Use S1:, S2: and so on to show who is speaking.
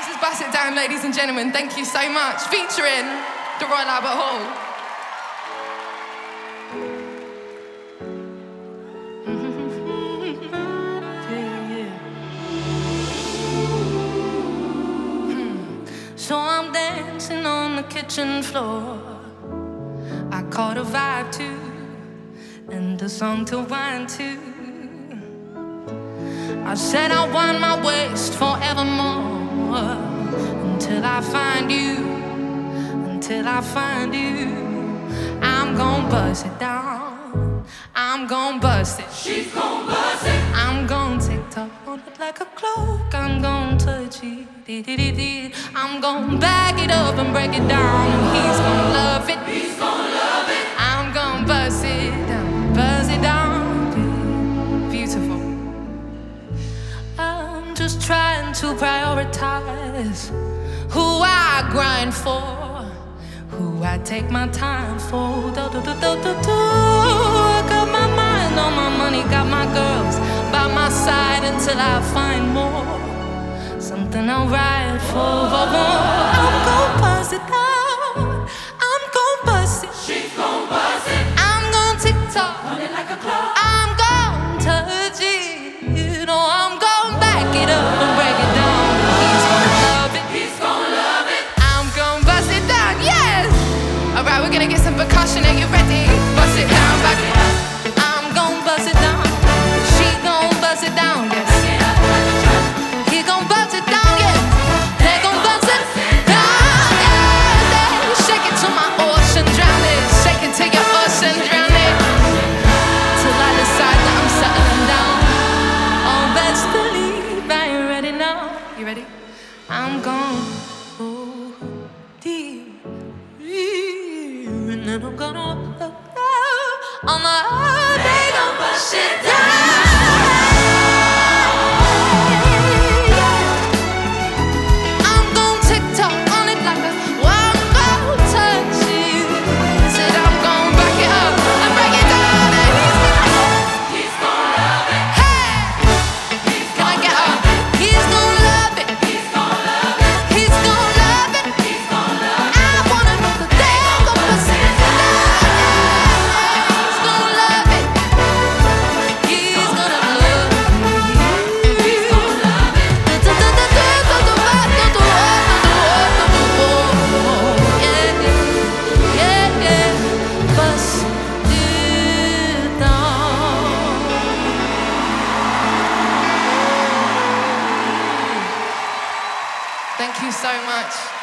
S1: This is Bust It Down, ladies and gentlemen. Thank you so much. Featuring the Royal Albert Hall.
S2: So I'm dancing on the kitchen floor. I caught a vibe too, and a song to whine to. I said I wind my waist forevermore until I find you, until I find you. I'm gon' bust it down, I'm gon' bust it.
S3: She's gon' bust it.
S2: I'm gon' TikTok on it like a cloak. I'm gon' touch it, I'm gon' back it up and break it down, and he's gon' love it.
S3: He's gon' love it.
S2: I'm gon' bust it down, buzz it down. Beautiful. I'm just trying to prioritize who I grind for, who I take my time for. I got my mind on my money, got my girls by my side until I find more. Something I'll ride for. I'm gon' buzz it down, I'm gon' bust it.
S3: She's gon' bust it.
S2: I'm gon' TikTok
S3: On it like a clock.
S2: I'm gon' touch it, you know I'm gon' back it up and break it down. He's gon' love it.
S3: He's gon' love it.
S1: I'm gon' bust it down, yes! Alright, we're gonna get some percussion. Are you ready? Bust it down, back it up.
S2: I'm gon' buzz it down, she gon' buzz it down, yes. He gon' buzz it down, yes. They gon' buzz it down, yes. Shake it to my ocean, drown it. Shake it to your ocean, drown it. Till I decide that I'm settling down. Oh, best believe I ain't ready now.
S1: You ready?
S2: I'm gonna go deep, and then I'm gonna look down on the earth. They gon' push it down. I'm gon' TikTok on it like a one go touch it. Said I'm gon' back it up and break it down, and
S3: He's gon' love it.
S2: hey, can I get up? He's gon' love it.
S3: He's gon' love it.
S2: He's gon' love it.
S3: He's gon' love it.
S2: I wanna know the day I'm gon' bust it down. He's gon' love it. He's gonna love it.
S3: He's gon' love it.
S2: Yeah, yeah, bust it down.
S1: Thank you so much.